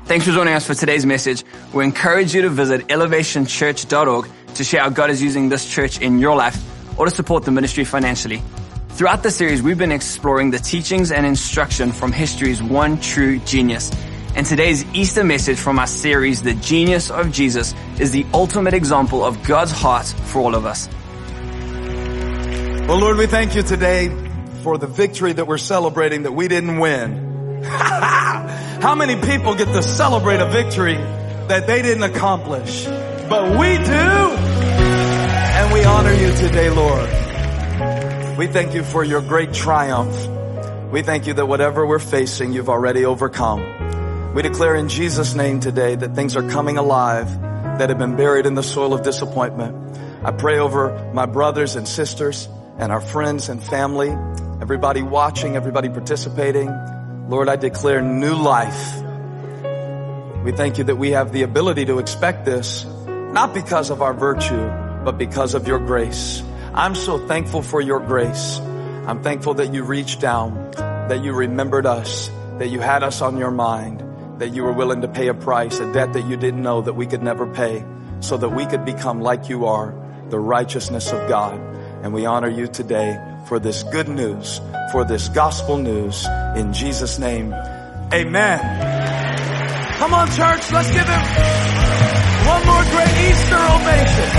Thanks for joining us for today's message. We encourage you to visit elevationchurch.org to share how God is using this church in your life or to support the ministry financially. Throughout the series, we've been exploring the teachings and instruction from history's one true genius. And today's Easter message from our series, The Genius of Jesus, is the ultimate example of God's heart for all of us. Well, Lord, we thank you today for the victory that we're celebrating that we didn't win. How many people get to celebrate a victory that they didn't accomplish? But we do. And we honor you today, Lord. We thank you for your great triumph. We thank you that whatever we're facing, you've already overcome. We declare in Jesus' name today that things are coming alive that have been buried in the soil of disappointment. I pray over my brothers and sisters and our friends and family, everybody watching, everybody participating. Lord, I declare new life. We thank you that we have the ability to expect this, not because of our virtue, but because of your grace. I'm so thankful for your grace. I'm thankful that you reached down, that you remembered us, that you had us on your mind, that you were willing to pay a price, a debt that you didn't know that we could never pay, so that we could become like you are, the righteousness of God. And we honor you today for this good news, for this gospel news. In Jesus' name, amen. Come on, church, let's give him one more great Easter ovation.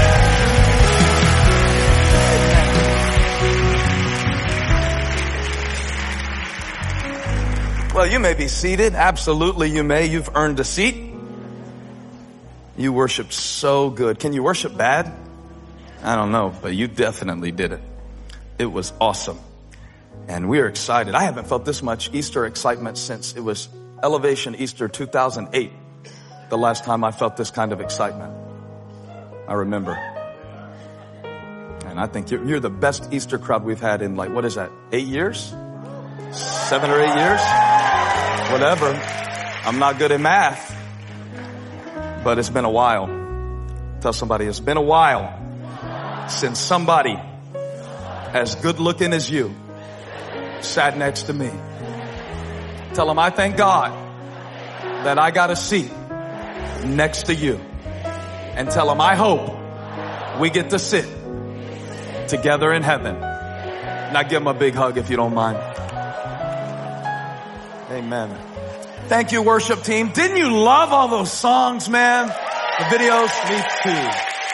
Well, you may be seated. Absolutely, you may. You've earned a seat. You worshiped so good. Can you worship bad? I don't know, but you definitely did it. It was awesome. And we are excited. I haven't felt this much Easter excitement since it was Elevation Easter 2008. The last time I felt this kind of excitement. I remember. And I think you're the best Easter crowd we've had in 8 years? 7 or 8 years? Whatever. I'm not good at math. But it's been a while. Tell somebody, it's been a while since somebody as good looking as you sat next to me. Tell them I thank God that I got a seat next to you. And tell them I hope we get to sit together in heaven. Now give them a big hug if you don't mind. Amen. Thank you, worship team. Didn't you love all those songs, man? The videos? Me too.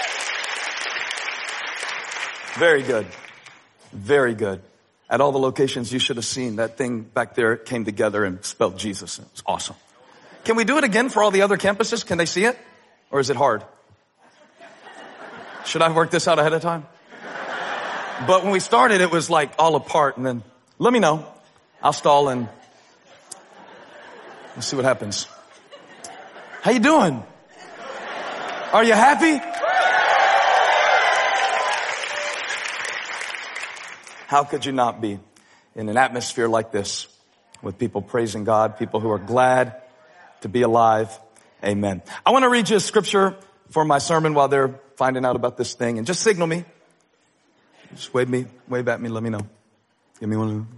Very good. Very good. At all the locations you should have seen, that thing back there came together and spelled Jesus. It was awesome. Can we do it again for all the other campuses? Can they see it? Or is it hard? Should I work this out ahead of time? But when we started, it was all apart. And then let me know. I'll stall and let's see what happens. How you doing? Are you happy? How could you not be in an atmosphere like this with people praising God, people who are glad to be alive? Amen. I want to read you a scripture for my sermon while they're finding out about this thing. And just signal me. Just wave at me, let me know. Give me one.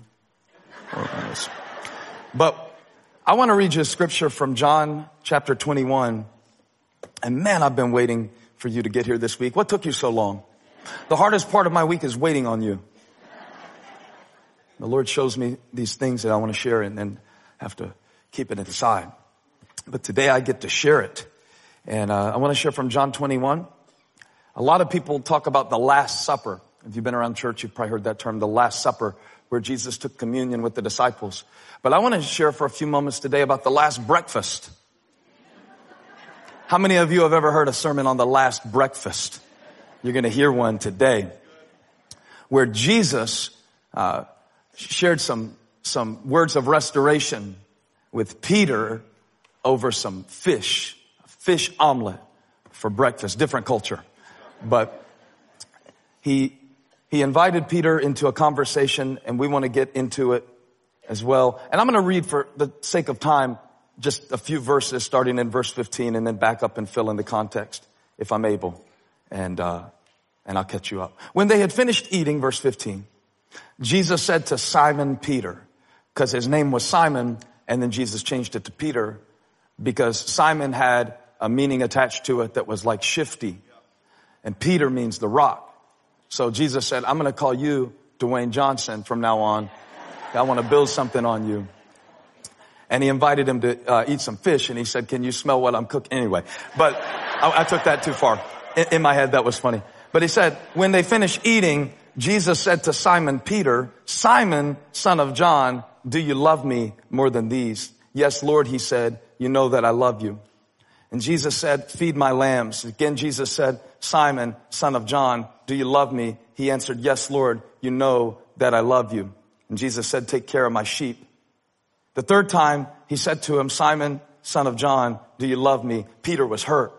But I want to read you a scripture from John chapter 21. And man, I've been waiting for you to get here this week. What took you so long? The hardest part of my week is waiting on you. The Lord shows me these things that I want to share and then have to keep it inside. But today I get to share it. And I want to share from John 21. A lot of people talk about the Last Supper. If you've been around church, you've probably heard that term, the Last Supper, where Jesus took communion with the disciples. But I want to share for a few moments today about the Last Breakfast. How many of you have ever heard a sermon on the Last Breakfast? You're going to hear one today where Jesus shared some words of restoration with Peter over some fish omelet for breakfast. Different culture. But he invited Peter into a conversation, and we want to get into it as well. And I'm going to read, for the sake of time, just a few verses starting in verse 15 and then back up and fill in the context if I'm able. And I'll catch you up. When they had finished eating, verse 15, Jesus said to Simon Peter, because his name was Simon, and then Jesus changed it to Peter, because Simon had a meaning attached to it that was like shifty. And Peter means the rock. So Jesus said, I'm going to call you Dwayne Johnson from now on. I want to build something on you. And he invited him to eat some fish. And he said, can you smell what I'm cooking? Anyway, but I took that too far. In my head, that was funny. But he said, when they finished eating, Jesus said to Simon Peter, Simon, son of John, do you love me more than these? Yes, Lord, he said, you know that I love you. And Jesus said, feed my lambs. Again, Jesus said, Simon, son of John, do you love me? He answered, yes, Lord, you know that I love you. And Jesus said, take care of my sheep. The third time he said to him, Simon, son of John, do you love me? Peter was hurt.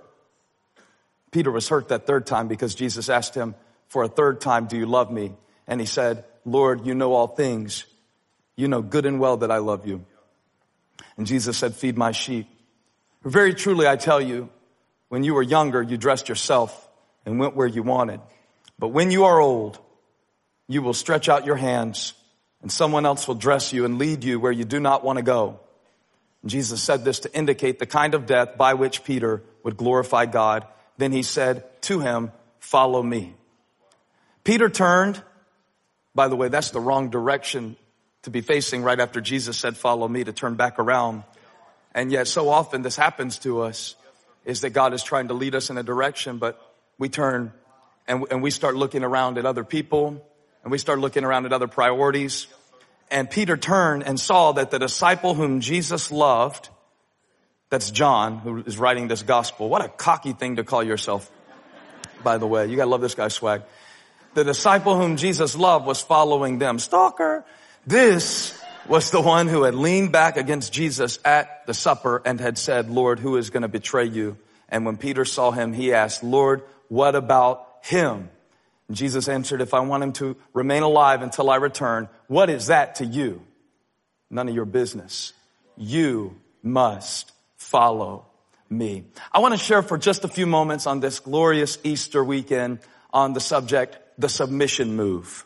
Peter was hurt that third time because Jesus asked him for a third time, do you love me? And he said, Lord, you know all things. You know good and well that I love you. And Jesus said, feed my sheep. Very truly, I tell you, when you were younger, you dressed yourself and went where you wanted. But when you are old, you will stretch out your hands and someone else will dress you and lead you where you do not want to go. And Jesus said this to indicate the kind of death by which Peter would glorify God. Then he said to him, follow me. Peter turned. By the way, that's the wrong direction to be facing right after Jesus said, follow me, to turn back around. And yet so often this happens to us, is that God is trying to lead us in a direction, but we turn and we start looking around at other people and we start looking around at other priorities. And Peter turned and saw that the disciple whom Jesus loved, that's John, who is writing this gospel. What a cocky thing to call yourself, by the way. You gotta love this guy's swag. The disciple whom Jesus loved was following them. Stalker. This was the one who had leaned back against Jesus at the supper and had said, Lord, who is going to betray you? And when Peter saw him, he asked, Lord, what about him? And Jesus answered, if I want him to remain alive until I return, what is that to you? None of your business. You must follow me. I want to share for just a few moments on this glorious Easter weekend on the subject, the submission move.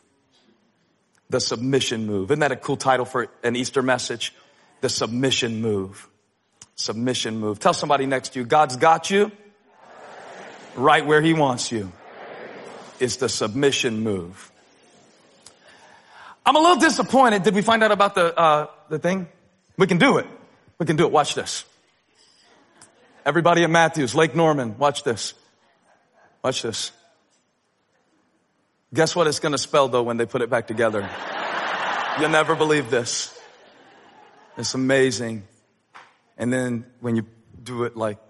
The submission move. Isn't that a cool title for an Easter message? The submission move. Submission move. Tell somebody next to you, God's got you right where he wants you. It's the submission move. I'm a little disappointed. Did we find out about the thing? We can do it. We can do it. Watch this. Everybody at Matthews, Lake Norman, watch this. Watch this. Guess what it's going to spell, though, when they put it back together? You'll never believe this. It's amazing. And then when you do it like...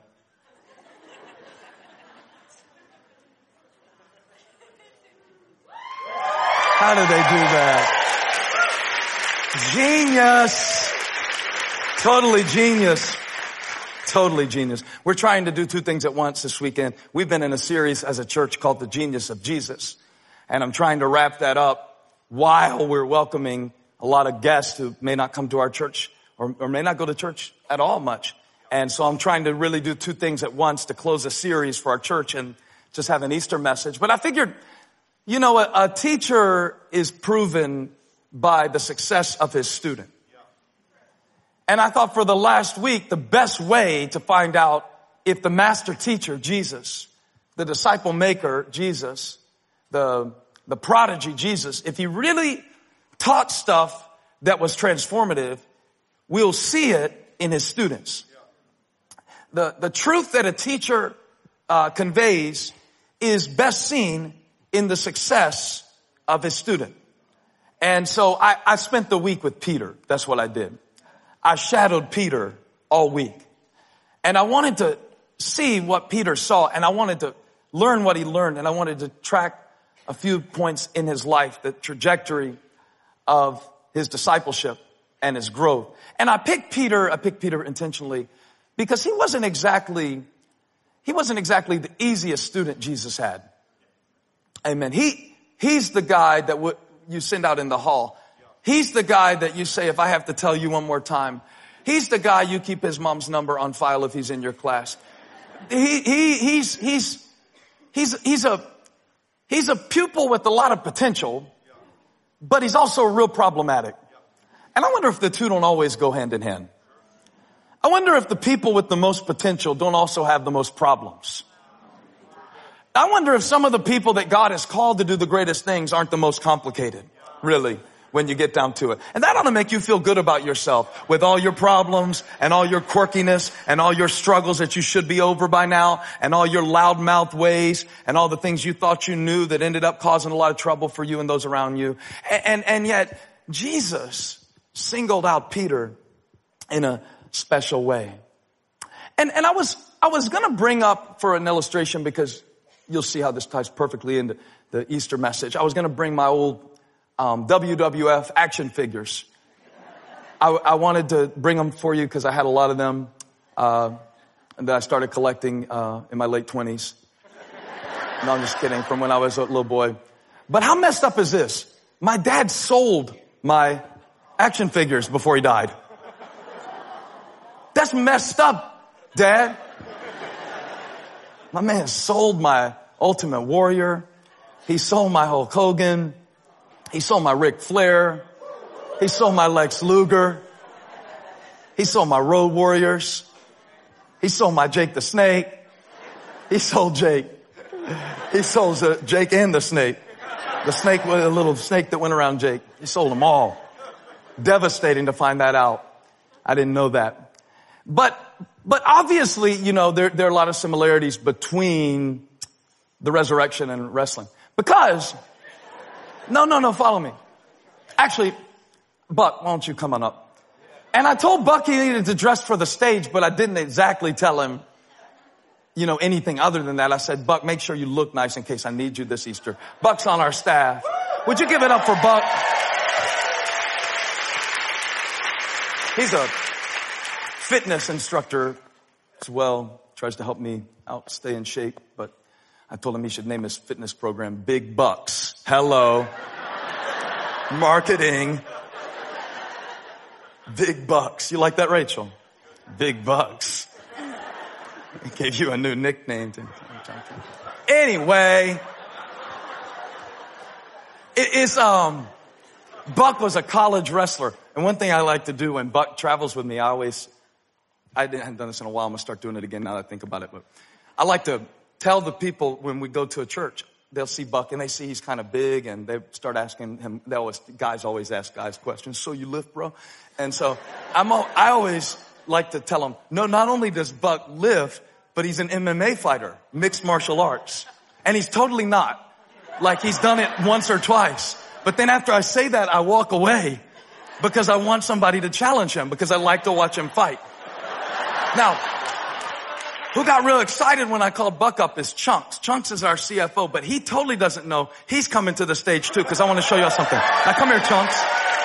How do they do that? Genius. Totally genius. Totally genius. We're trying to do two things at once this weekend. We've been in a series as a church called The Genius of Jesus. And I'm trying to wrap that up while we're welcoming a lot of guests who may not come to our church or may not go to church at all much. And so I'm trying to really do two things at once to close a series for our church and just have an Easter message. But I figured, you know, a teacher is proven by the success of his student. And I thought for the last week, the best way to find out if the master teacher, Jesus, the disciple maker, Jesus, the prodigy, Jesus, if he really taught stuff that was transformative, we'll see it in his students. The truth that a teacher conveys is best seen in the success of his student. And so I spent the week with Peter. That's what I did. I shadowed Peter all week. And I wanted to see what Peter saw, and I wanted to learn what he learned, and I wanted to track a few points in his life, the trajectory of his discipleship and his growth. And I picked Peter intentionally because he wasn't exactly the easiest student Jesus had. Amen. He's the guy that you send out in the hall. He's the guy that you say, if I have to tell you one more time, he's the guy you keep his mom's number on file if he's in your class. He's a pupil with a lot of potential, but he's also real problematic. And I wonder if the two don't always go hand in hand. I wonder if the people with the most potential don't also have the most problems. I wonder if some of the people that God has called to do the greatest things aren't the most complicated, really, when you get down to it. And that ought to make you feel good about yourself with all your problems and all your quirkiness and all your struggles that you should be over by now and all your loudmouth ways and all the things you thought you knew that ended up causing a lot of trouble for you and those around you. And yet Jesus singled out Peter in a special way. And I was going to bring up for an illustration, because you'll see how this ties perfectly into the Easter message. I was going to bring my old WWF action figures. I wanted to bring them for you because I had a lot of them that I started collecting in my late 20s. No, I'm just kidding, from when I was a little boy. But how messed up is this? My dad sold my action figures before he died. That's messed up, Dad. My man sold my Ultimate Warrior. He sold my Hulk Hogan. He sold my Ric Flair. He sold my Lex Luger. He sold my Road Warriors. He sold my Jake the Snake. He sold Jake. He sold Jake and the snake. The snake was a little snake that went around Jake. He sold them all. Devastating to find that out. I didn't know that. But obviously, you know, there are a lot of similarities between the resurrection and wrestling. Because, no, follow me. Actually, Buck, why don't you come on up? And I told Buck he needed to dress for the stage, but I didn't exactly tell him, you know, anything other than that. I said, Buck, make sure you look nice in case I need you this Easter. Buck's on our staff. Would you give it up for Buck? He's a fitness instructor as well. Tries to help me out, stay in shape, but I told him he should name his fitness program Big Bucks. Hello. Marketing. Big Bucks. You like that, Rachel? Big Bucks. I gave you a new nickname. Anyway, Buck was a college wrestler. And one thing I like to do when Buck travels with me, I haven't done this in a while. I'm going to start doing it again now that I think about it. But I like to tell the people when we go to a church, they'll see Buck and they see he's kind of big and they start asking him, guys always ask guys questions. So you lift, bro? And so I always like to tell them, no, not only does Buck lift, but he's an MMA fighter, mixed martial arts. And he's totally not. Like he's done it once or twice. But then after I say that, I walk away because I want somebody to challenge him, because I like to watch him fight. Now, who got real excited when I called Buck up is Chunks. Chunks is our CFO, but he totally doesn't know he's coming to the stage too, because I want to show y'all something. Now come here, Chunks.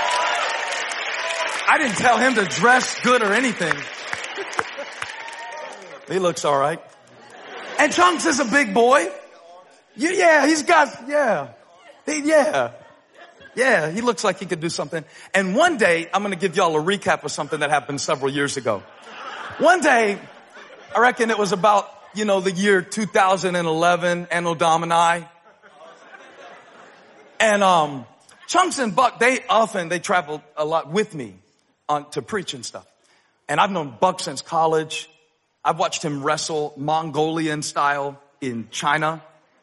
I didn't tell him to dress good or anything. He looks all right. And Chunks is a big boy. Yeah, he looks like he could do something. And one day, I'm going to give y'all a recap of something that happened several years ago. One day, I reckon it was about, the year 2011, Anno Domini. And Chunks and Buck, they travel a lot with me to preach and stuff. And I've known Buck since college. I've watched him wrestle Mongolian style in China.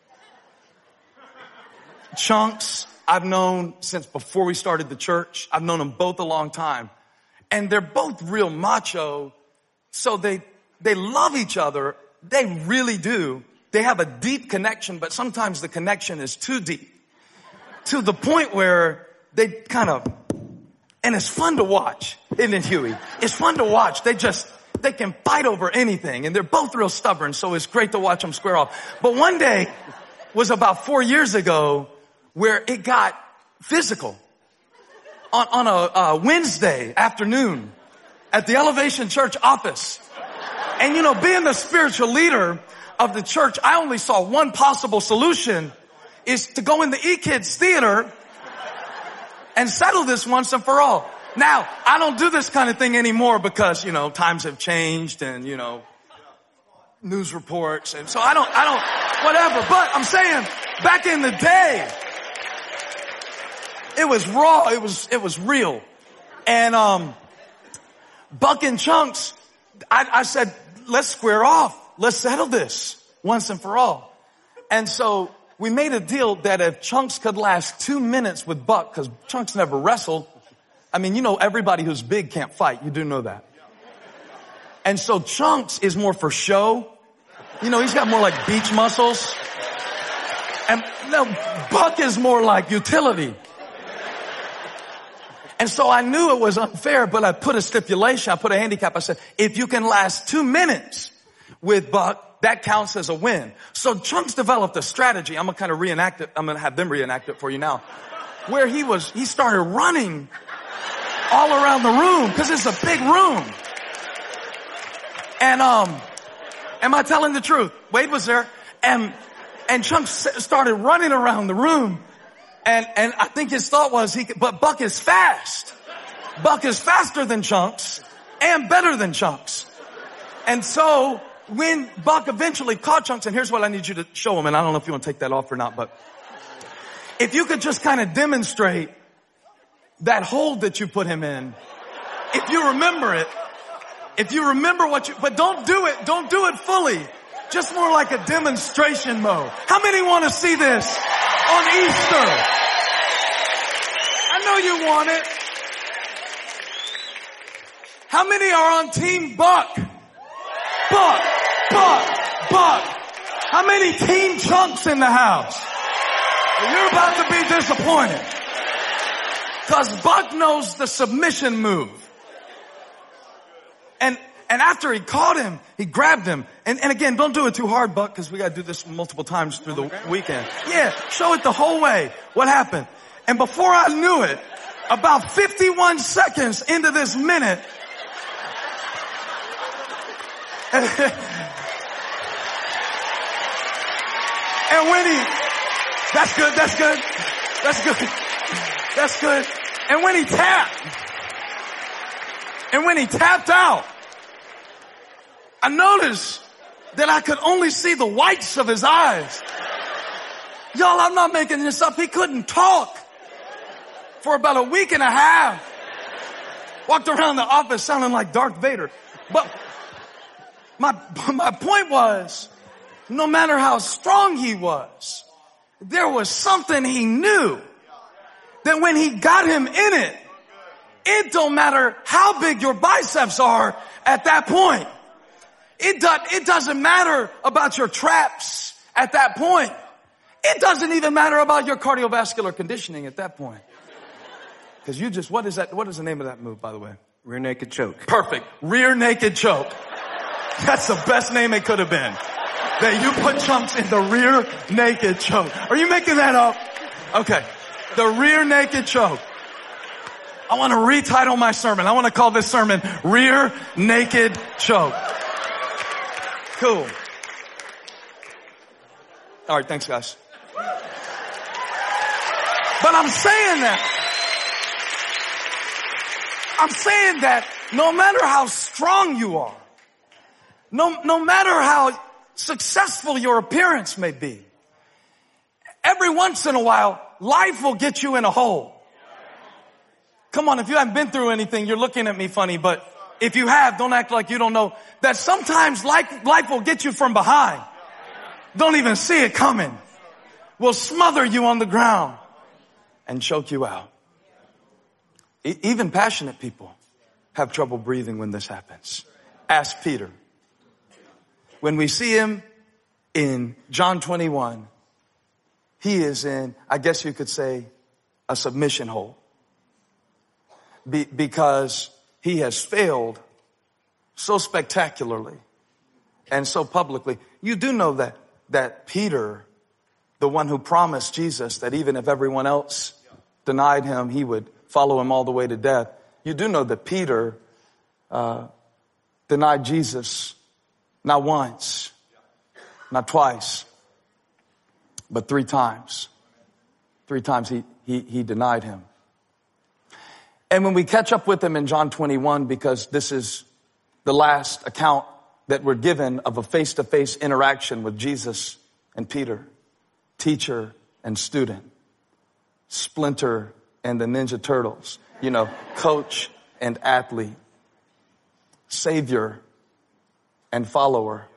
Chunks, I've known since before we started the church. I've known them both a long time. And they're both real macho. So they love each other. They really do. They have a deep connection, but sometimes the connection is too deep. To the point where they and it's fun to watch, isn't it, Huey? It's fun to watch. They can fight over anything, and they're both real stubborn, so it's great to watch them square off. But one day was about 4 years ago where it got physical. On a Wednesday afternoon at the Elevation Church office. And being the spiritual leader of the church, I only saw one possible solution, is to go in the E-Kids theater and settle this once and for all. Now, I don't do this kind of thing anymore because, times have changed and, news reports. And so I don't, whatever. But I'm saying, back in the day, it was raw. It was real. And, Buck and Chunks, I said, let's square off. Let's settle this once and for all. And so we made a deal that if Chunks could last 2 minutes with Buck, because Chunks never wrestled. I mean, you know, everybody who's big can't fight. You do know that. And so Chunks is more for show. You know, he's got more like beach muscles. And no, Buck is more like utility. And so I knew it was unfair, but I put a stipulation. I put a handicap. I said, if you can last 2 minutes with Buck, that counts as a win. So Chunks developed a strategy. I'm going to kind of reenact it. I'm going to have them reenact it for you now. Where he started running all around the room because it's a big room. And, am I telling the truth? Wade was there and Chunks started running around the room. And I think his thought was but Buck is fast. Buck is faster than Chunks and better than Chunks. And so when Buck eventually caught Chunks, and here's what I need you to show him, and I don't know if you want to take that off or not, but if you could just kind of demonstrate that hold that you put him in, if you remember it, but don't do it fully. Just more like a demonstration mode. How many want to see this on Easter? I know you want it. How many are on Team Buck? Buck. How many Team Chunks in the house? Well, you're about to be disappointed. Because Buck knows the submission move. And after he caught him, he grabbed him. And again, don't do it too hard, Buck, because we got to do this multiple times through the weekend. Yeah, show it the whole way. What happened? And before I knew it, about 51 seconds into this minute, and when that's good. And when he tapped out, I noticed that I could only see the whites of his eyes. Y'all, I'm not making this up. He couldn't talk for about a week and a half. Walked around the office sounding like Darth Vader. But my point was, no matter how strong he was, there was something he knew that when he got him in it, it don't matter how big your biceps are at that point. It doesn't matter about your traps at that point. It doesn't even matter about your cardiovascular conditioning at that point. Because what is the name of that move, by the way? Rear naked choke. Perfect. Rear naked choke. That's the best name it could have been. That you put Chunks in the rear naked choke. Are you making that up? Okay. The rear naked choke. I want to retitle my sermon. I want to call this sermon Rear Naked Choke. Cool. All right, thanks, guys. But I'm saying that no matter how strong you are, no matter how successful your appearance may be, every once in a while, life will get you in a hole. Come on, if you haven't been through anything, you're looking at me funny, but if you have, don't act like you don't know that sometimes life will get you from behind. Don't even see it coming. Will smother you on the ground and choke you out. Even passionate people have trouble breathing when this happens. Ask Peter. When we see him in John 21, he is in, I guess you could say, a submission hole. Because he has failed so spectacularly and so publicly. You do know that Peter, the one who promised Jesus that even if everyone else denied him, he would follow him all the way to death. You do know that Peter denied Jesus not once, not twice, but 3 times. 3 times he denied him. And when we catch up with him in John 21, because this is the last account that we're given of a face-to-face interaction with Jesus and Peter, teacher and student, Splinter and the Ninja Turtles, coach and athlete, Savior and follower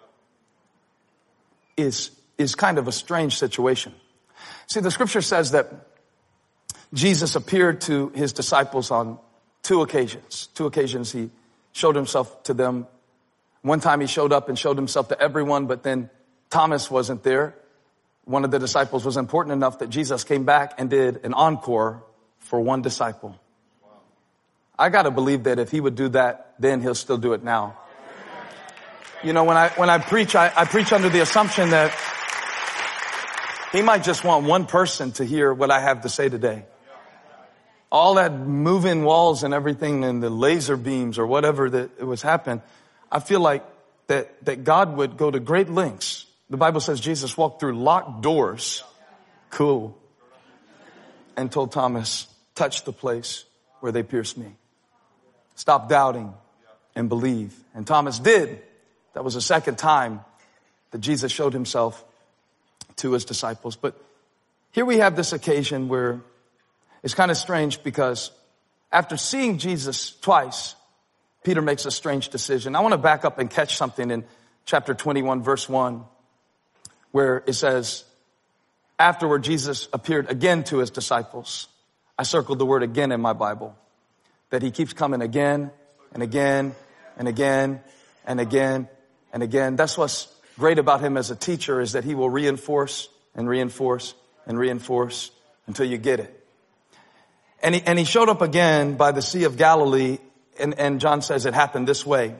is kind of a strange situation. See, the scripture says that Jesus appeared to his disciples on two occasions. Two occasions he showed himself to them. One time he showed up and showed himself to everyone, but then Thomas wasn't there. One of the disciples was important enough that Jesus came back and did an encore for one disciple. I gotta believe that if he would do that, then he'll still do it now. You know, when I preach, I preach under the assumption that he might just want one person to hear what I have to say today. All that moving walls and everything and the laser beams or whatever that was happening, I feel like that God would go to great lengths. The Bible says Jesus walked through locked doors. Cool. And told Thomas, touch the place where they pierced me. Stop doubting and believe. And Thomas did. That was the second time that Jesus showed himself to his disciples. But here we have this occasion where it's kind of strange because after seeing Jesus twice, Peter makes a strange decision. I want to back up and catch something in chapter 21, verse 1, where it says, afterward Jesus appeared again to his disciples. I circled the word again in my Bible, that he keeps coming again and again and again and again and again. That's what's great about him as a teacher, is that he will reinforce and reinforce and reinforce until you get it. And he showed up again by the Sea of Galilee, and John says it happened this way.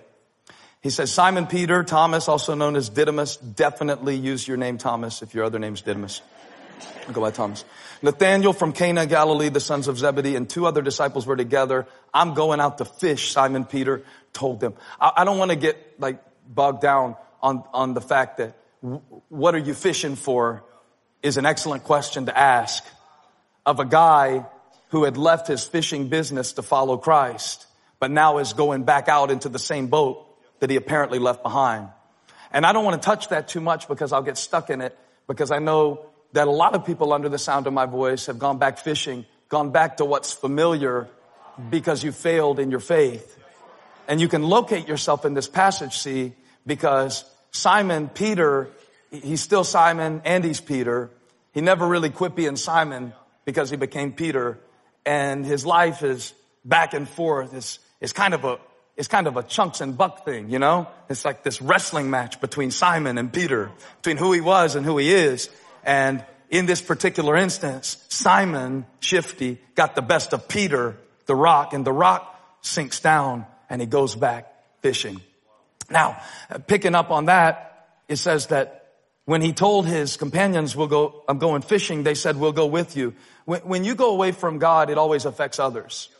He says, Simon Peter, Thomas, also known as Didymus, definitely use your name Thomas if your other name's Didymus. I'll go by Thomas. Nathanael from Cana, Galilee, the sons of Zebedee, and two other disciples were together. I'm going out to fish, Simon Peter told them. I don't want to get bogged down on the fact that what are you fishing for is an excellent question to ask of a guy who had left his fishing business to follow Christ, but now is going back out into the same boat that he apparently left behind. And I don't want to touch that too much because I'll get stuck in it, because I know that a lot of people under the sound of my voice have gone back fishing, gone back to what's familiar because you failed in your faith. And you can locate yourself in this passage, see, because Simon Peter, he's still Simon and he's Peter. He never really quit being Simon because he became Peter. And his life is back and forth. It's kind of a chunks and buck thing, you know? It's like this wrestling match between Simon and Peter, between who he was and who he is. And in this particular instance, Simon, Shifty, got the best of Peter, the rock, and the rock sinks down and he goes back fishing. Now, picking up on that, it says that when he told his companions, I'm going fishing, they said, we'll go with you. When you go away from God, it always affects others.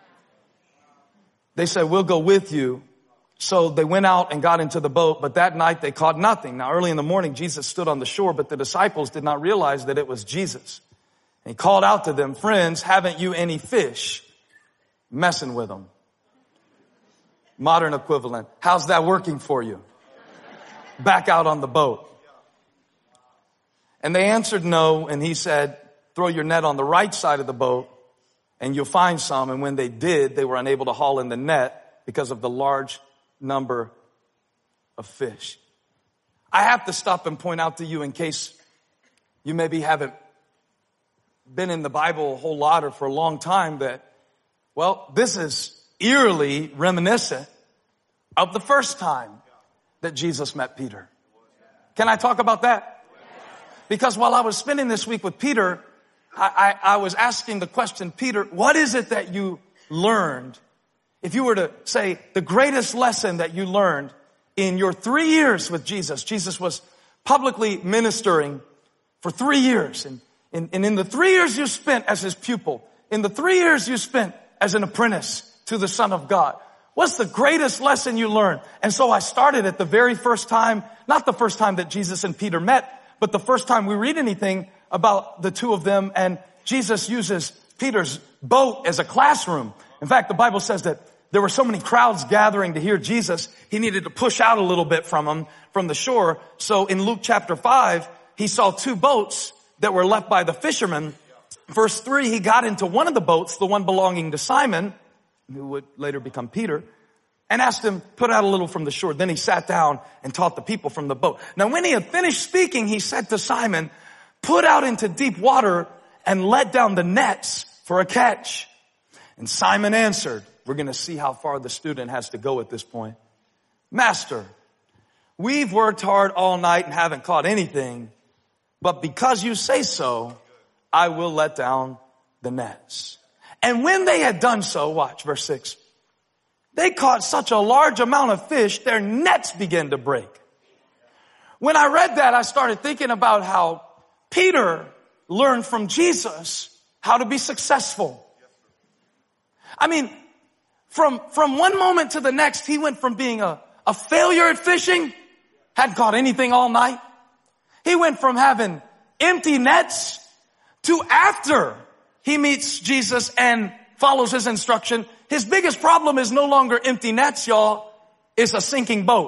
They said, we'll go with you. So they went out and got into the boat, but that night they caught nothing. Now early in the morning, Jesus stood on the shore, but the disciples did not realize that it was Jesus. And he called out to them, friends, haven't you any fish? Messing with them. Modern equivalent. How's that working for you? Back out on the boat. And they answered no, and he said, throw your net on the right side of the boat and you'll find some. And when they did, they were unable to haul in the net because of the large number of fish. I have to stop and point out to you, in case you maybe haven't been in the Bible a whole lot or for a long time, that, well, this is eerily reminiscent of the first time that Jesus met Peter. Can I talk about that? Because while I was spending this week with Peter, I was asking the question, Peter, what is it that you learned? If you were to say the greatest lesson that you learned in your 3 years with Jesus. Jesus was publicly ministering for 3 years. And in the 3 years you spent as his pupil, in the 3 years you spent as an apprentice to the Son of God, what's the greatest lesson you learned? And so I started at the very first time, not the first time that Jesus and Peter met, but the first time we read anything about the two of them, and Jesus uses Peter's boat as a classroom. In fact, the Bible says that there were so many crowds gathering to hear Jesus, he needed to push out a little bit from them, from the shore. So in Luke chapter 5, he saw two boats that were left by the fishermen. Verse 3, he got into one of the boats, the one belonging to Simon, who would later become Peter. and asked him, put out a little from the shore. Then he sat down and taught the people from the boat. Now when he had finished speaking, he said to Simon, put out into deep water and let down the nets for a catch. And Simon answered, we're going to see how far the student has to go at this point. Master, we've worked hard all night and haven't caught anything, but because you say so, I will let down the nets. And when they had done so, watch verse 6, they caught such a large amount of fish, their nets began to break. When I read that, I started thinking about how Peter learned from Jesus how to be successful. I mean, from one moment to the next, he went from being a failure at fishing, hadn't caught anything all night. He went from having empty nets to after he meets Jesus and follows his instruction. His biggest problem is no longer empty nets, y'all. It's a sinking boat.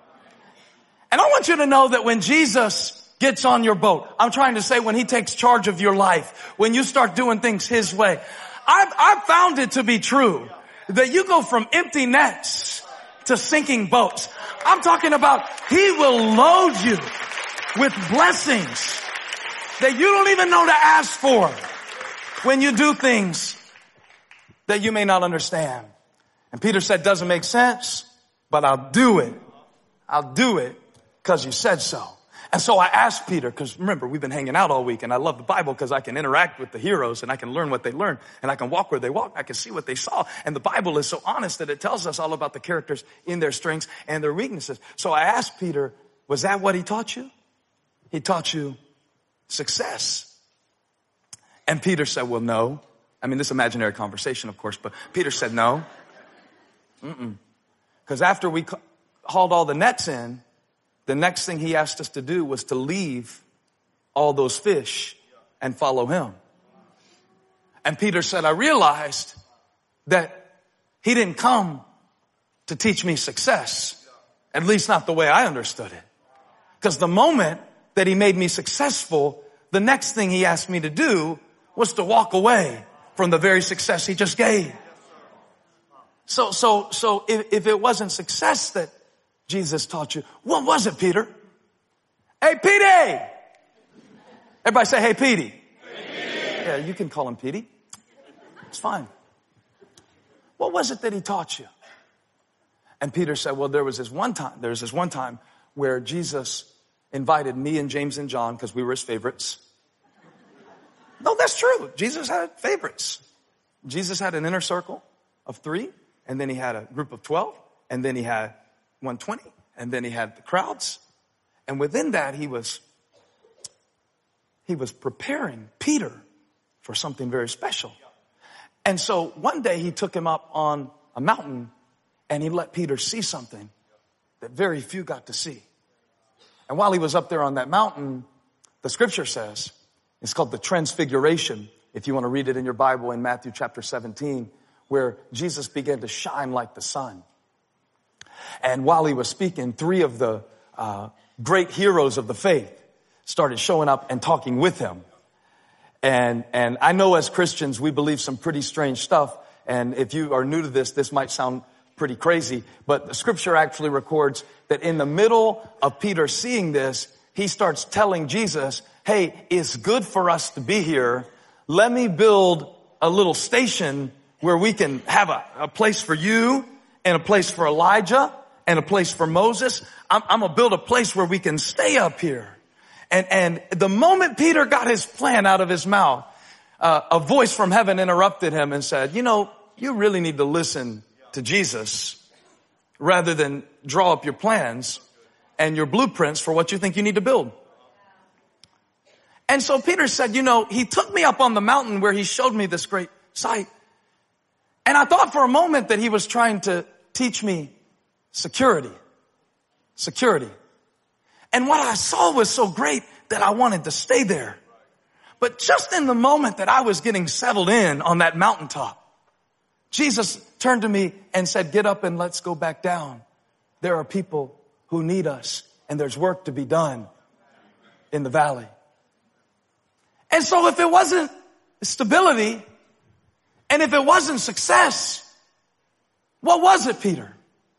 And I want you to know that when Jesus gets on your boat, I'm trying to say when he takes charge of your life, when you start doing things his way, I've found it to be true that you go from empty nets to sinking boats. I'm talking about he will load you with blessings that you don't even know to ask for when you do things that you may not understand. And Peter said, doesn't make sense, but I'll do it. I'll do it because you said so. And so I asked Peter, because remember, we've been hanging out all week, and I love the Bible because I can interact with the heroes, and I can learn what they learned, and I can walk where they walk. I can see what they saw. And the Bible is so honest that it tells us all about the characters in their strengths and their weaknesses. So I asked Peter, was that what he taught you? He taught you success. And Peter said, well, no. I mean, this imaginary conversation, of course, but Peter said no. Because after we hauled all the nets in, the next thing he asked us to do was to leave all those fish and follow him. And Peter said, I realized that he didn't come to teach me success, at least not the way I understood it. Because the moment that he made me successful, the next thing he asked me to do was to walk away from the very success he just gave. So if it wasn't success that Jesus taught you, what was it, Peter? Hey, Petey! Everybody say, hey, Petey. Yeah, you can call him Petey. It's fine. What was it that he taught you? And Peter said, well, there was this one time where Jesus invited me and James and John, because we were his favorites. No, that's true. Jesus had favorites. Jesus had an inner circle of 3, and then he had a group of 12, and then he had 120, and then he had the crowds. And within that, he was preparing Peter for something very special. And so one day he took him up on a mountain, and he let Peter see something that very few got to see. And while he was up there on that mountain, the scripture says, it's called the Transfiguration, if you want to read it in your Bible in Matthew chapter 17, where Jesus began to shine like the sun. And while he was speaking, 3 of the great heroes of the faith started showing up and talking with him. And I know as Christians, we believe some pretty strange stuff. And if you are new to this might sound pretty crazy. But the scripture actually records that in the middle of Peter seeing this, he starts telling Jesus, hey, it's good for us to be here. Let me build a little station where we can have a place for you and a place for Elijah and a place for Moses. I'm going to build a place where we can stay up here. And the moment Peter got his plan out of his mouth, a voice from heaven interrupted him and said, you know, you really need to listen to Jesus rather than draw up your plans and your blueprints for what you think you need to build. And so Peter said, you know, he took me up on the mountain where he showed me this great sight. And I thought for a moment that he was trying to teach me security. And what I saw was so great that I wanted to stay there. But just in the moment that I was getting settled in on that mountaintop, Jesus turned to me and said, get up and let's go back down. There are people who need us, and there's work to be done in the valley. And so if it wasn't stability, and if it wasn't success, what was it, Peter?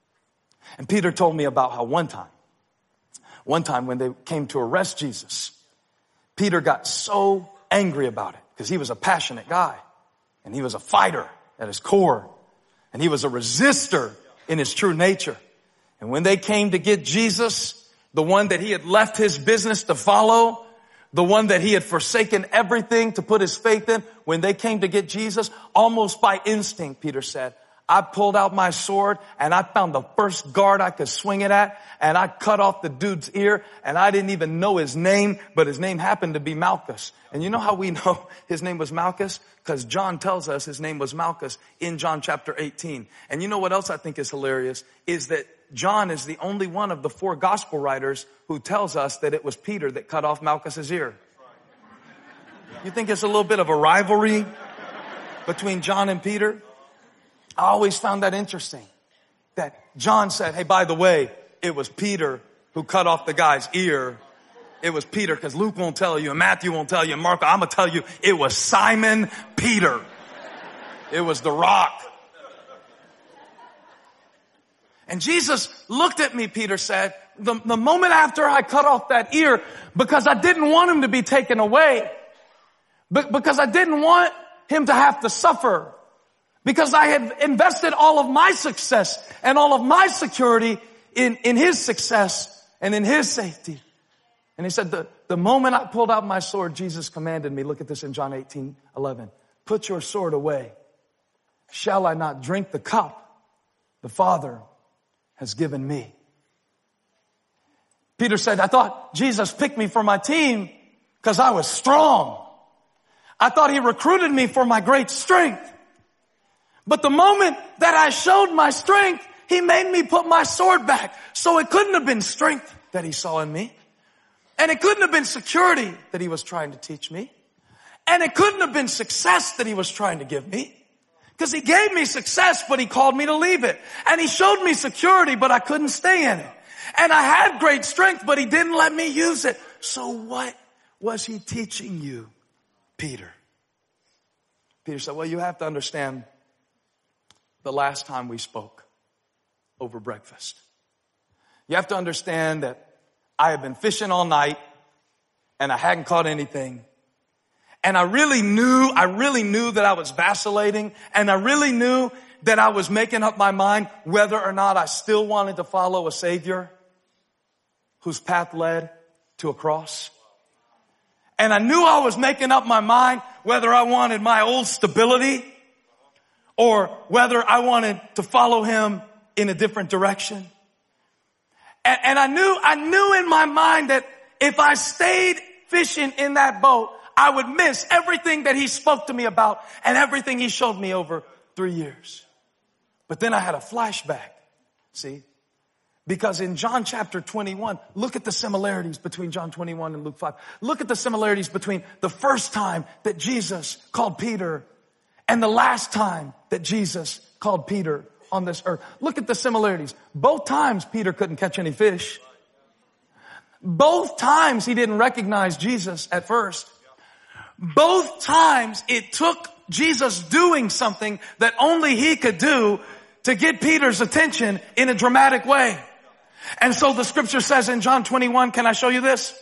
And Peter told me about how one time when they came to arrest Jesus, Peter got so angry about it because he was a passionate guy and he was a fighter at his core and he was a resistor in his true nature. And when they came to get Jesus, the one that he had left his business to follow, the one that he had forsaken everything to put his faith in, when they came to get Jesus, almost by instinct, Peter said, I pulled out my sword and I found the first guard I could swing it at and I cut off the dude's ear and I didn't even know his name, but his name happened to be Malchus. And you know how we know his name was Malchus? Because John tells us his name was Malchus in John chapter 18. And you know what else I think is hilarious is that John is the only one of the 4 gospel writers who tells us that it was Peter that cut off Malchus's ear. You think it's a little bit of a rivalry between John and Peter? I always found that interesting. That John said, hey, by the way, it was Peter who cut off the guy's ear. It was Peter, because Luke won't tell you and Matthew won't tell you and Mark, I'm going to tell you, it was Simon Peter. It was the rock. And Jesus looked at me, Peter said, the moment after I cut off that ear, because I didn't want him to be taken away, because I didn't want him to have to suffer, because I had invested all of my success and all of my security in his success and in his safety. And he said, the moment I pulled out my sword, Jesus commanded me, look at this in John 18:11, put your sword away. Shall I not drink the cup the Father has given me? Peter said, I thought Jesus picked me for my team because I was strong. I thought he recruited me for my great strength. But the moment that I showed my strength, he made me put my sword back. So it couldn't have been strength that he saw in me. And it couldn't have been security that he was trying to teach me. And it couldn't have been success that he was trying to give me. Because he gave me success, but he called me to leave it. And he showed me security, but I couldn't stay in it. And I had great strength, but he didn't let me use it. So what was he teaching you, Peter? Peter said, well, you have to understand the last time we spoke over breakfast. You have to understand that I had been fishing all night and I hadn't caught anything. And I really knew that I was vacillating, and I really knew that I was making up my mind whether or not I still wanted to follow a Savior whose path led to a cross. And I knew I was making up my mind whether I wanted my old stability or whether I wanted to follow him in a different direction. And I knew in my mind that if I stayed fishing in that boat, I would miss everything that he spoke to me about and everything he showed me over 3 years. But then I had a flashback, see? Because in John chapter 21, look at the similarities between John 21 and Luke 5. Look at the similarities between the first time that Jesus called Peter and the last time that Jesus called Peter on this earth. Look at the similarities. Both times Peter couldn't catch any fish. Both times he didn't recognize Jesus at first. Both times it took Jesus doing something that only he could do to get Peter's attention in a dramatic way. And so the scripture says in John 21, can I show you this?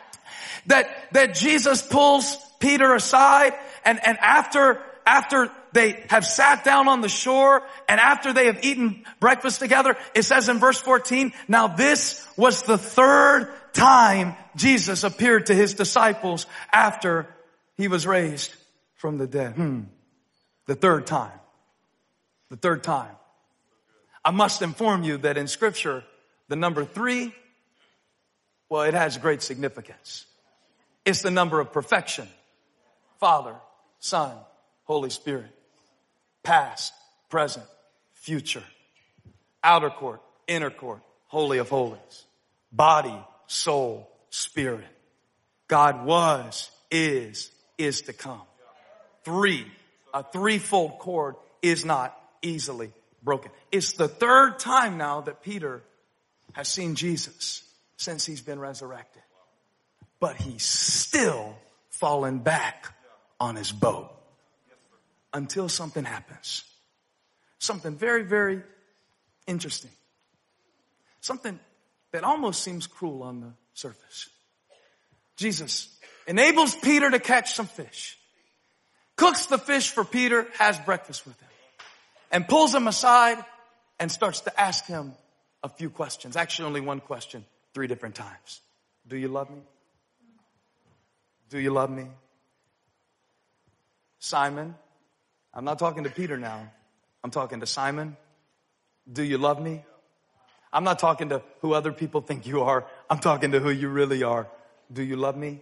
That Jesus pulls Peter aside and after they have sat down on the shore and after they have eaten breakfast together, it says in verse 14, now this was the third time Jesus appeared to his disciples after he was raised from the dead. The third time. The third time. I must inform you that in scripture, the number 3, well, it has great significance. It's the number of perfection. Father, Son, Holy Spirit. Past, present, future. Outer court, inner court, holy of holies. Body, soul, spirit. God was, is to come. 3, a threefold cord is not easily broken. It's the third time now that Peter has seen Jesus since he's been resurrected. But he's still fallen back on his boat until something happens. Something very, very interesting. Something that almost seems cruel on the surface. Jesus enables Peter to catch some fish, cooks the fish for Peter, has breakfast with him, and pulls him aside and starts to ask him a few questions. Actually, only one question, 3 different times. Do you love me? Do you love me? Simon, I'm not talking to Peter now. I'm talking to Simon. Do you love me? I'm not talking to who other people think you are. I'm talking to who you really are. Do you love me?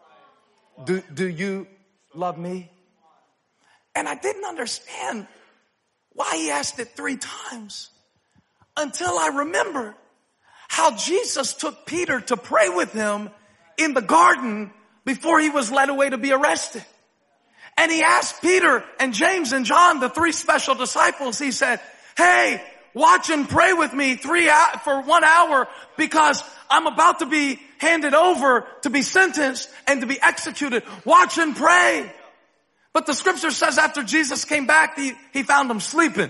Do you love me? And I didn't understand why he asked it 3 times until I remembered how Jesus took Peter to pray with him in the garden before he was led away to be arrested. And he asked Peter and James and John, the 3 special disciples, he said, hey, watch and pray with me for 1 hour because I'm about to be handed over to be sentenced and to be executed. Watch and pray. But the scripture says after Jesus came back, he found them sleeping.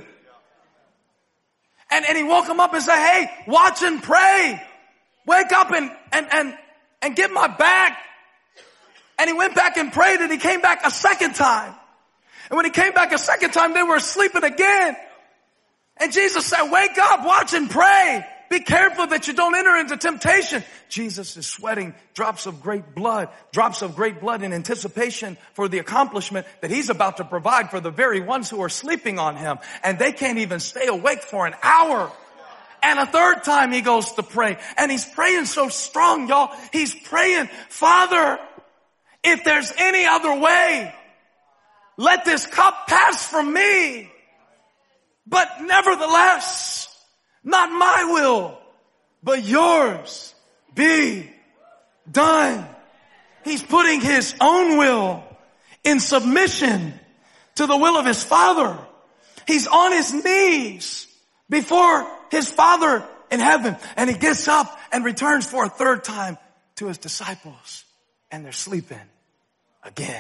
And he woke them up and said, hey, watch and pray. Wake up and get my back. And he went back and prayed and he came back a second time. And when he came back a second time, they were sleeping again. And Jesus said, wake up, watch and pray. Be careful that you don't enter into temptation. Jesus is sweating drops of great blood in anticipation for the accomplishment that he's about to provide for the very ones who are sleeping on him. And they can't even stay awake for an hour. And a third time he goes to pray. And he's praying so strong, y'all. He's praying, Father, if there's any other way, let this cup pass from me. But nevertheless, not my will, but yours be done. He's putting his own will in submission to the will of his Father. He's on his knees before his Father in heaven. And he gets up and returns for a third time to his disciples. And they're sleeping again.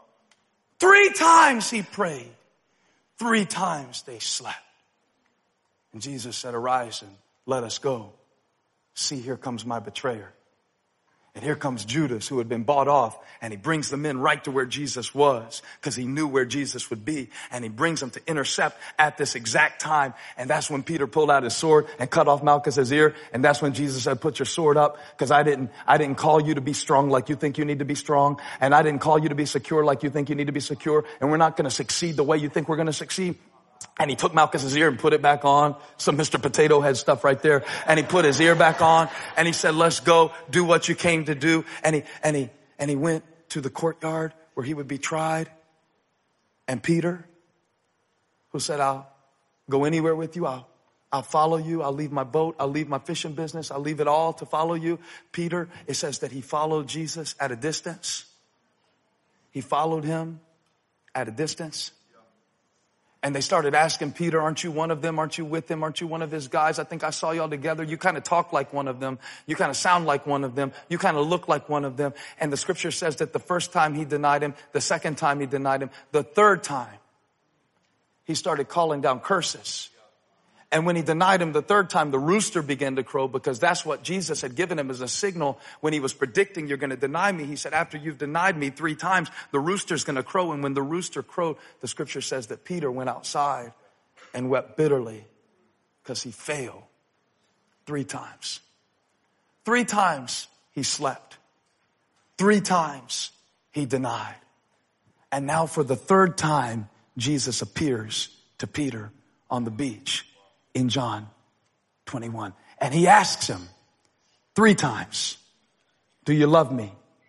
3 times he prayed. 3 times they slept. And Jesus said, arise and let us go. See, here comes my betrayer. And here comes Judas, who had been bought off, and he brings them in right to where Jesus was because he knew where Jesus would be. And he brings them to intercept at this exact time. And that's when Peter pulled out his sword and cut off Malchus's ear. And that's when Jesus said, put your sword up because I didn't call you to be strong like you think you need to be strong. And I didn't call you to be secure like you think you need to be secure. And we're not going to succeed the way you think we're going to succeed. And he took Malchus's ear and put it back on. Some Mr. Potato Head stuff right there. And he put his ear back on. And he said, let's go. Do what you came to do. And he went to the courtyard where he would be tried. And Peter, who said, I'll go anywhere with you. I'll follow you. I'll leave my boat. I'll leave my fishing business. I'll leave it all to follow you. Peter, it says that he followed Jesus at a distance. He followed him at a distance. And they started asking Peter, aren't you one of them? Aren't you with them? Aren't you one of his guys? I think I saw y'all together. You kind of talk like one of them. You kind of sound like one of them. You kind of look like one of them. And the scripture says that the first time he denied him, the second time he denied him, the third time he started calling down curses. And when he denied him the third time, the rooster began to crow because that's what Jesus had given him as a signal when he was predicting, you're going to deny me. He said, after you've denied me 3 times, the rooster's going to crow. And when the rooster crowed, the scripture says that Peter went outside and wept bitterly because he failed 3 times. 3 times he slept. 3 times he denied. And now for the 3rd time, Jesus appears to Peter on the beach. In John 21. And he asks him 3 times, do you love me?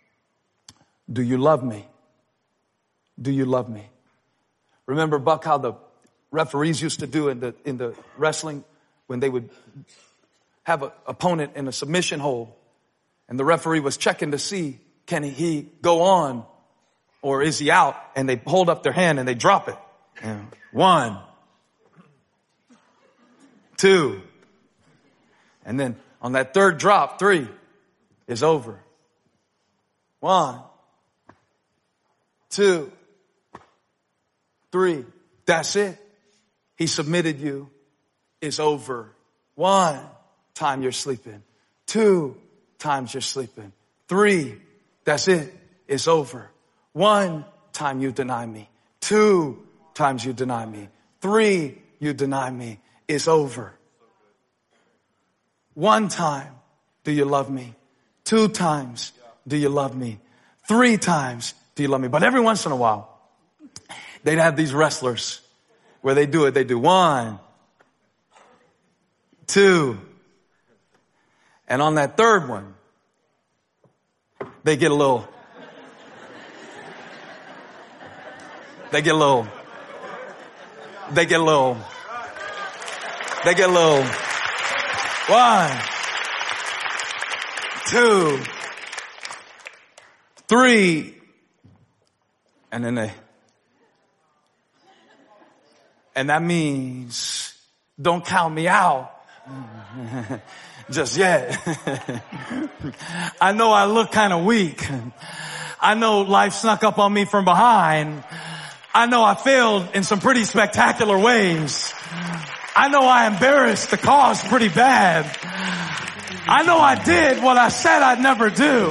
Do you love me? Do you love me? Remember, Buck, how the referees used to do in the wrestling when they would have an opponent in a submission hold and the referee was checking to see, can he go on or is he out? And they hold up their hand and they drop it. And 1, 2. And then on that 3rd drop, 3 is over. 1, 2, 3. That's it. He submitted you. It's over. 1, time you're sleeping. 2 times you're sleeping. 3, that's it. It's over. 1 time you deny me. 2 times you deny me. 3, you deny me. It's over. 1 time, do you love me? 2 times, do you love me? 3 times, do you love me? But every once in a while, they'd have these wrestlers where they do it. They do 1, 2, and on that 3rd one, they get a little, they get a little, 1, 2, 3, and then and that means don't count me out just yet. I know I look kind of weak. I know life snuck up on me from behind. I know I failed in some pretty spectacular ways. I know I embarrassed the cause pretty bad. I know I did what I said I'd never do.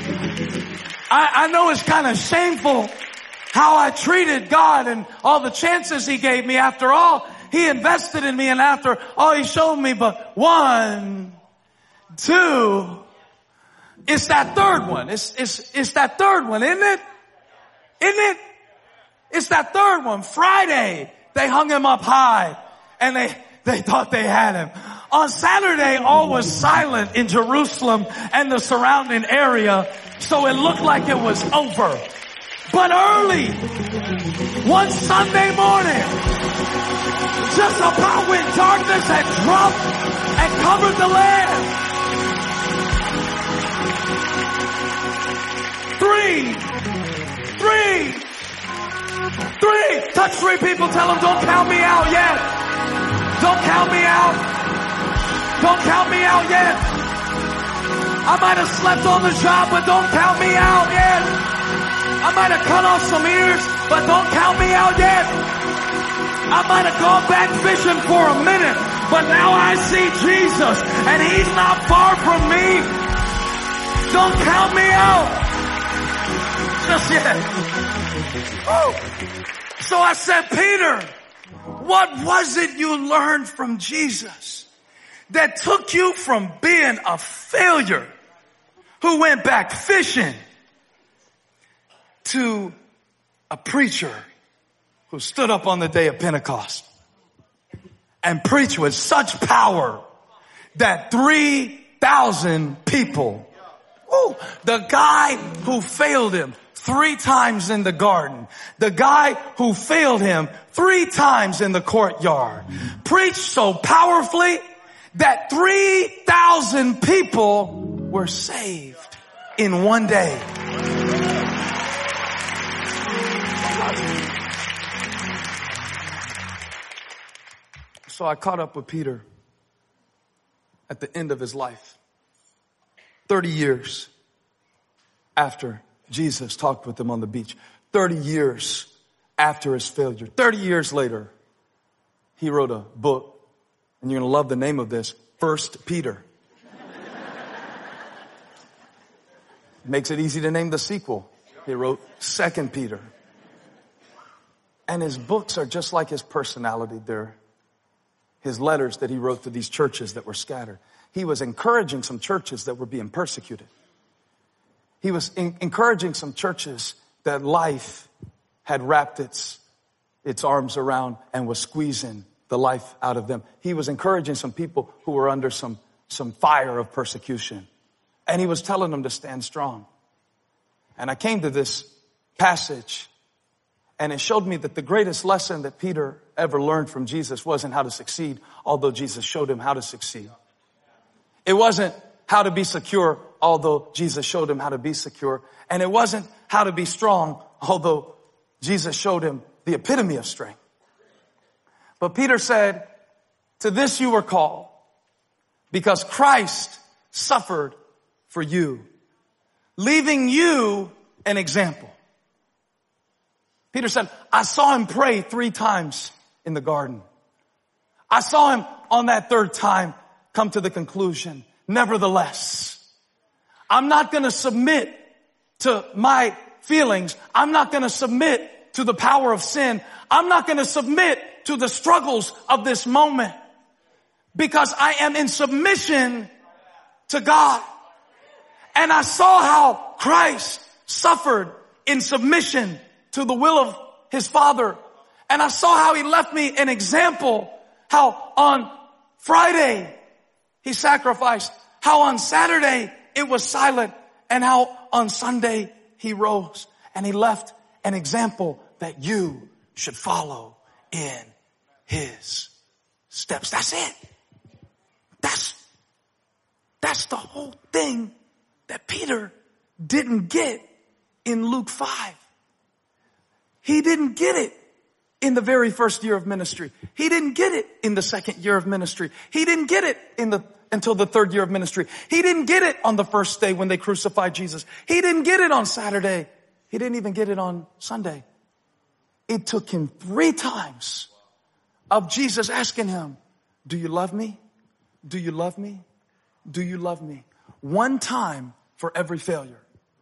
I know it's kind of shameful how I treated God and all the chances he gave me. After all, he invested in me, and after all he showed me. But 1, 2, it's that 3rd one. It's that 3rd one, isn't it? Isn't it? It's that 3rd one. Friday, they hung him up high and they thought they had him. On Saturday, all was silent in Jerusalem and the surrounding area, so it looked like it was over. But early, one Sunday morning, just about when darkness had dropped and covered the land, 3, touch 3 people, tell them don't count me out yet. Don't count me out. Don't count me out yet. I might have slept on the job, but don't count me out yet. I might have cut off some ears, but don't count me out yet. I might have gone back fishing for a minute, but now I see Jesus and he's not far from me. Don't count me out just yet. Oh. So I said, Peter, what was it you learned from Jesus that took you from being a failure who went back fishing to a preacher who stood up on the day of Pentecost and preached with such power that 3,000 people, the guy who failed him 3 times in the garden, the guy who failed him 3 times in the courtyard, preached so powerfully that 3,000 people were saved in one day. So I caught up with Peter at the end of his life, 30 years after Jesus talked with him on the beach, 30 years after his failure. 30 years later, he wrote a book, and you're going to love the name of this, 1 Peter. Makes it easy to name the sequel. He wrote 2 Peter. And his books are just like his personality. They're his letters that he wrote to these churches that were scattered. He was encouraging some churches that were being persecuted. He was encouraging some churches that life had wrapped its arms around and was squeezing the life out of them. He was encouraging some people who were under some fire of persecution. And he was telling them to stand strong. And I came to this passage, and it showed me that the greatest lesson that Peter ever learned from Jesus wasn't how to succeed, although Jesus showed him how to succeed. It wasn't how to be secure, although Jesus showed him how to be secure. And it wasn't how to be strong, although Jesus showed him the epitome of strength. But Peter said, to this you were called, because Christ suffered for you, leaving you an example. Peter said, I saw him pray 3 times in the garden. I saw him on that 3rd time come to the conclusion, nevertheless, I'm not going to submit to my feelings. I'm not going to submit to the power of sin. I'm not going to submit to the struggles of this moment because I am in submission to God. And I saw how Christ suffered in submission to the will of his Father. And I saw how he left me an example, how on Friday he sacrificed, how on Saturday it was silent, and how on Sunday he rose. And he left an example that you should follow in his steps. That's it. That's the whole thing that Peter didn't get in Luke 5. He didn't get it in the very first year of ministry. He didn't get it in the second year of ministry. He didn't get it until the third year of ministry. He didn't get it on the first day when they crucified Jesus. He didn't get it on Saturday. He didn't even get it on Sunday. It took him 3 times of Jesus asking him, do you love me? Do you love me? Do you love me? 1 time for every failure.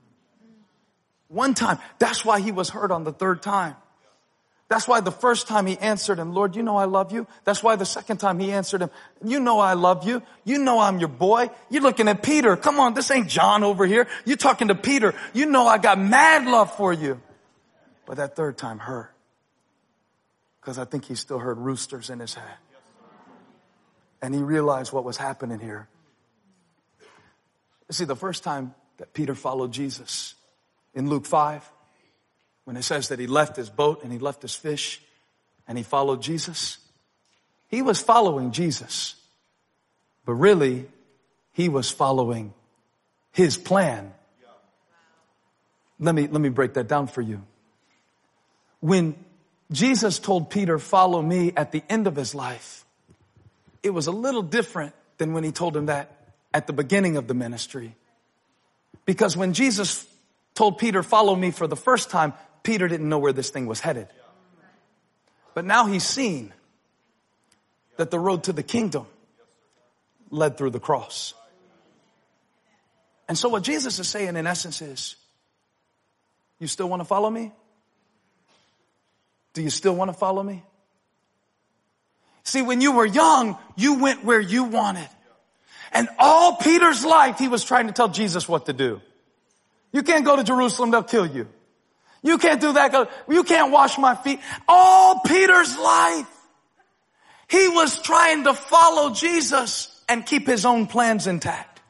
1 time. That's why he was hurt on the 3rd time. That's why the first time he answered him, Lord, you know I love you. That's why the second time he answered him, you know I love you. You know I'm your boy. You're looking at Peter. Come on, this ain't John over here. You're talking to Peter. You know I got mad love for you. But that 3rd time hurt. Because I think he still heard roosters in his head. And he realized what was happening here. You see, the first time that Peter followed Jesus in Luke 5, when it says that he left his boat and he left his fish and he followed Jesus, he was following Jesus. But really, he was following his plan. Let me break that down for you. When Jesus told Peter, follow me at the end of his life, it was a little different than when he told him that at the beginning of the ministry. Because when Jesus told Peter, follow me for the first time, Peter didn't know where this thing was headed. But now he's seen that the road to the kingdom led through the cross. And so what Jesus is saying in essence is, you still want to follow me? Do you still want to follow me? See, when you were young, you went where you wanted. And all Peter's life, he was trying to tell Jesus what to do. You can't go to Jerusalem, they'll kill you. You can't do that. You can't wash my feet. All Peter's life, he was trying to follow Jesus and keep his own plans intact.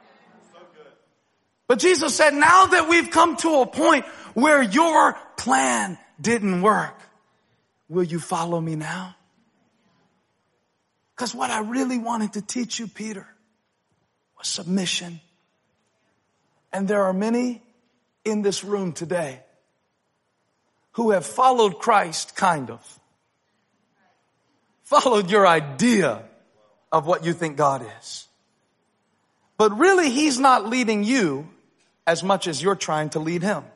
But Jesus said, now that we've come to a point where your plan didn't work, will you follow me now? Because what I really wanted to teach you, Peter, was submission. And there are many in this room today who have followed Christ, kind of. Followed your idea of what you think God is. But really, he's not leading you as much as you're trying to lead him.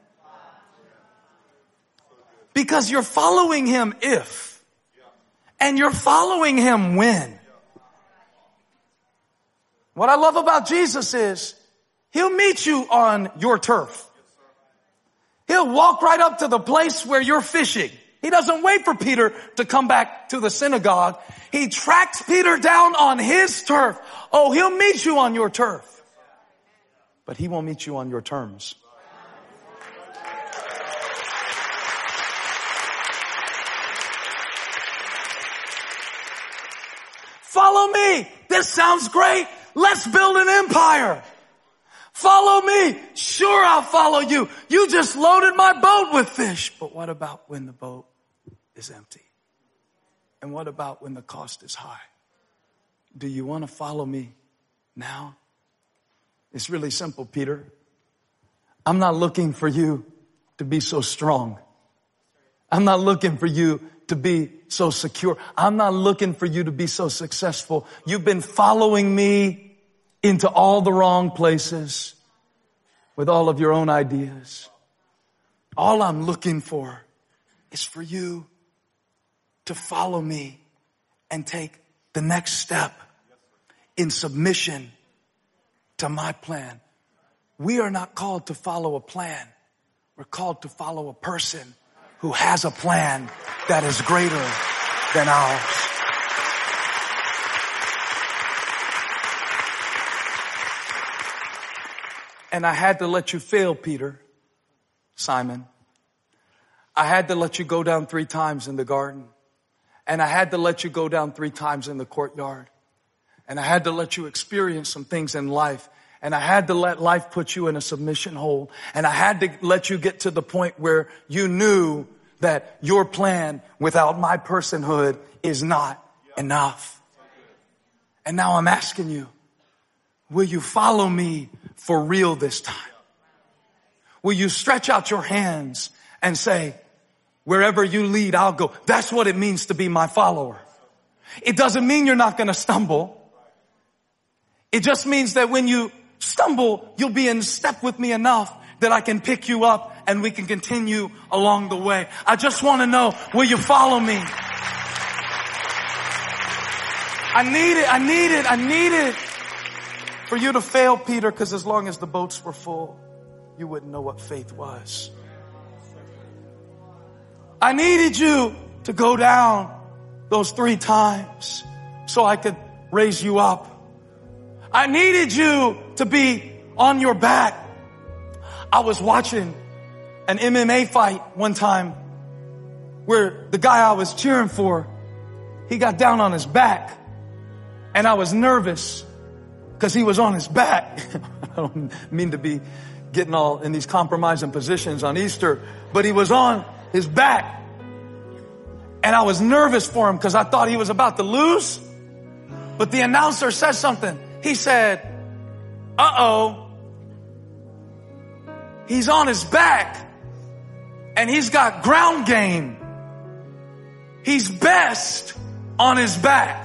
Because you're following him if, and you're following him when. What I love about Jesus is, he'll meet you on your turf. He'll walk right up to the place where you're fishing. He doesn't wait for Peter to come back to the synagogue. He tracks Peter down on his turf. Oh, he'll meet you on your turf. But he won't meet you on your terms. Follow me. This sounds great. Let's build an empire. Follow me. Sure, I'll follow you. You just loaded my boat with fish. But what about when the boat is empty? And what about when the cost is high? Do you want to follow me now? It's really simple, Peter. I'm not looking for you to be so strong. I'm not looking for you to be so secure. I'm not looking for you to be so successful. You've been following me into all the wrong places with all of your own ideas. All I'm looking for is for you to follow me and take the next step in submission to my plan. We are not called to follow a plan. We're called to follow a person who has a plan that is greater than ours. And I had to let you fail, Peter, Simon. I had to let you go down 3 times in the garden. And I had to let you go down 3 times in the courtyard. And I had to let you experience some things in life. And I had to let life put you in a submission hold. And I had to let you get to the point where you knew that your plan without my personhood is not enough. And now I'm asking you, will you follow me for real this time? Will you stretch out your hands and say, wherever you lead, I'll go? That's what it means to be my follower. It doesn't mean you're not going to stumble. It just means that when you stumble, you'll be in step with me enough that I can pick you up and we can continue along the way. I just want to know, will you follow me? I needed for you to fail, Peter, because as long as the boats were full, you wouldn't know what faith was. I needed you to go down those 3 times so I could raise you up. I needed you to be on your back. I was watching an MMA fight one time where the guy I was cheering for, he got down on his back, and I was nervous because he was on his back. I don't mean to be getting all in these compromising positions on Easter, but he was on his back. And I was nervous for him because I thought he was about to lose. But the announcer said something. He said, uh-oh, he's on his back and he's got ground game. He's best on his back.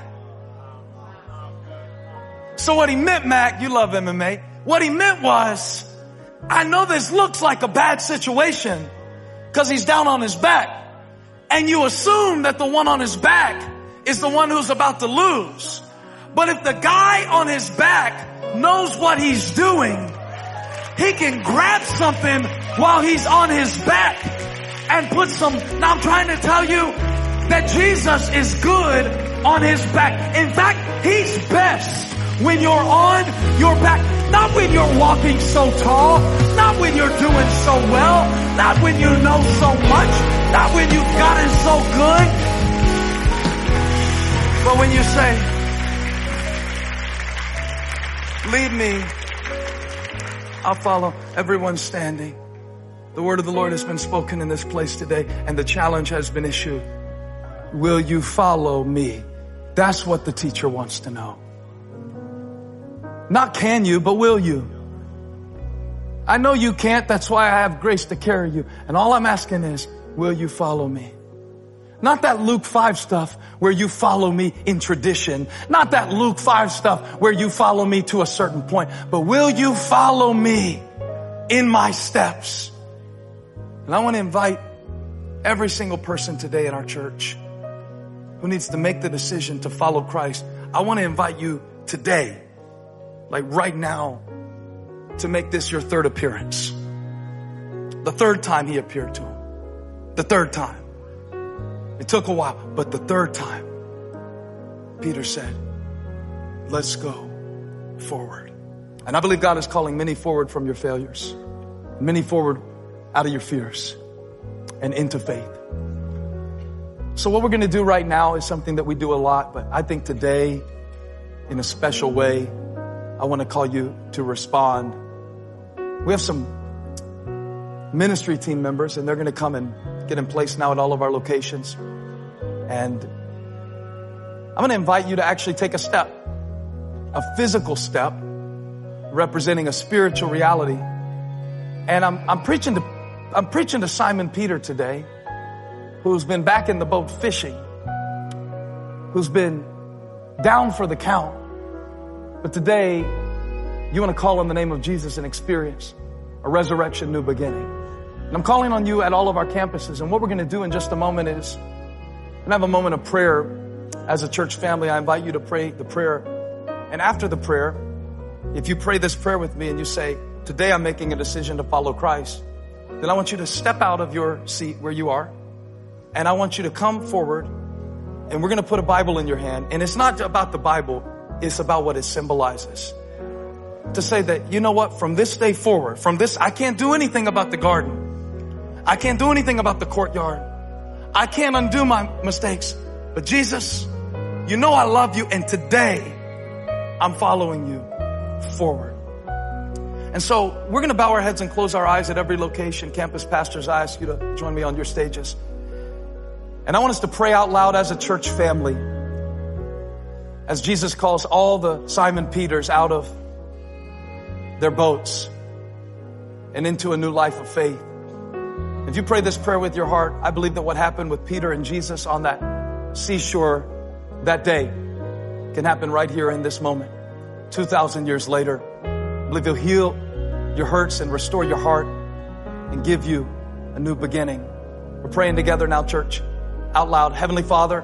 So what he meant, Mac, you love MMA. What he meant was, I know this looks like a bad situation because he's down on his back. And you assume that the one on his back is the one who's about to lose. But if the guy on his back knows what he's doing, he can grab something while he's on his back and put some. Now I'm trying to tell you that Jesus is good on his back. In fact, he's best when you're on your back. Not when you're walking so tall, not when you're doing so well, not when you know so much, not when you've gotten so good, but when you say, lead me, I'll follow. Everyone's standing. The word of the Lord has been spoken in this place today, and the challenge has been issued. Will you follow me? That's what the teacher wants to know. Not can you, but will you? I know you can't. That's why I have grace to carry you. And all I'm asking is, will you follow me? Not that Luke 5 stuff where you follow me in tradition. Not that Luke 5 stuff where you follow me to a certain point. But will you follow me in my steps? And I want to invite every single person today in our church who needs to make the decision to follow Christ. I want to invite you today, like right now, to make this your 3rd appearance. The 3rd time he appeared to him. The 3rd time. It took a while, but the 3rd time, Peter said, let's go forward. And I believe God is calling many forward from your failures, many forward out of your fears and into faith. So what we're going to do right now is something that we do a lot, but I think today, in a special way, I want to call you to respond. We have some ministry team members, and they're going to come and get in place now at all of our locations. And I'm going to invite you to actually take a step, a physical step, representing a spiritual reality. And I'm preaching to Simon Peter today, who's been back in the boat fishing, who's been down for the count. But today, you want to call on the name of Jesus and experience a resurrection, new beginning. And I'm calling on you at all of our campuses. And what we're going to do in just a moment is we're going to have a moment of prayer as a church family. I invite you to pray the prayer And after the prayer, if you pray this prayer with me and you say, today I'm making a decision to follow Christ, then I want you to step out of your seat where you are. And I want you to come forward, and we're going to put a Bible in your hand. And it's not about the Bible. It's about what it symbolizes. To say that, you know what, from this day forward, I can't do anything about the garden. I can't do anything about the courtyard. I can't undo my mistakes. But Jesus, you know I love you, and today I'm following you forward. And so we're going to bow our heads and close our eyes at every location. Campus pastors, I ask you to join me on your stages. And I want us to pray out loud as a church family, as Jesus calls all the Simon Peters out of their boats and into a new life of faith. If you pray this prayer with your heart, I believe that what happened with Peter and Jesus on that seashore that day can happen right here in this moment. 2,000 years later, I believe He'll heal your hurts and restore your heart and give you a new beginning. We're praying together now, church, out loud. Heavenly Father,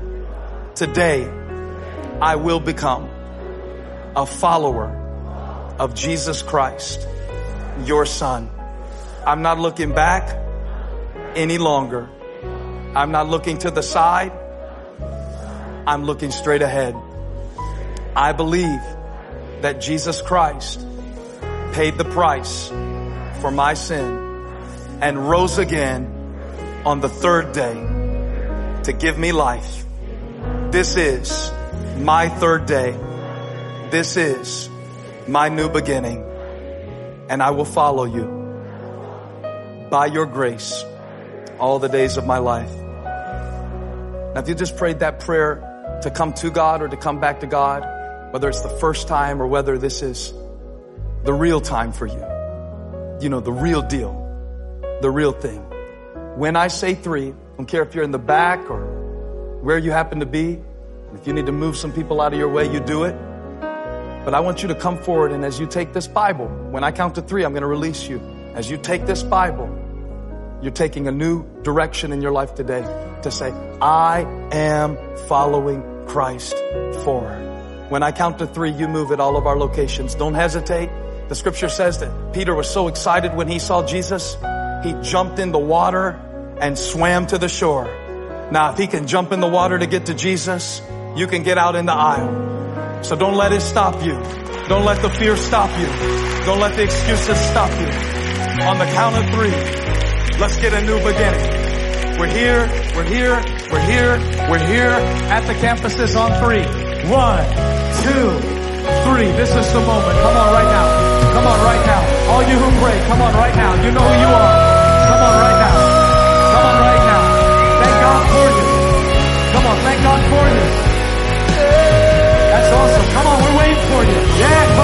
today I will become a follower of Jesus Christ, your Son. I'm not looking back any longer. I'm not looking to the side. I'm looking straight ahead. I believe that Jesus Christ paid the price for my sin and rose again on the third day to give me life. This is my third day. This is my new beginning, and I will follow you by your grace all the days of my life. Now, if you just prayed that prayer to come to God or to come back to God, whether it's the first time or whether this is the real time for you, you know, the real deal, the real thing. When I say 3, I don't care if you're in the back or where you happen to be. If you need to move some people out of your way, you do it. But I want you to come forward, and as you take this Bible, when I count to 3, I'm going to release you. As you take this Bible, you're taking a new direction in your life today to say, I am following Christ forward. When I count to 3, you move at all of our locations. Don't hesitate. The scripture says that Peter was so excited when he saw Jesus, he jumped in the water and swam to the shore. Now, if he can jump in the water to get to Jesus, you can get out in the aisle. So don't let it stop you. Don't let the fear stop you. Don't let the excuses stop you. On the count of 3, let's get a new beginning. We're here, we're here, we're here, we're here at the campuses on 3. 1, 2, 3. This is the moment. Come on right now. Come on right now. All you who pray, come on right now. You know who you are. Come on right now. Come on right now. Thank God for you. Come on, thank God for you. That's awesome. Come on, we're waiting for you. Yeah,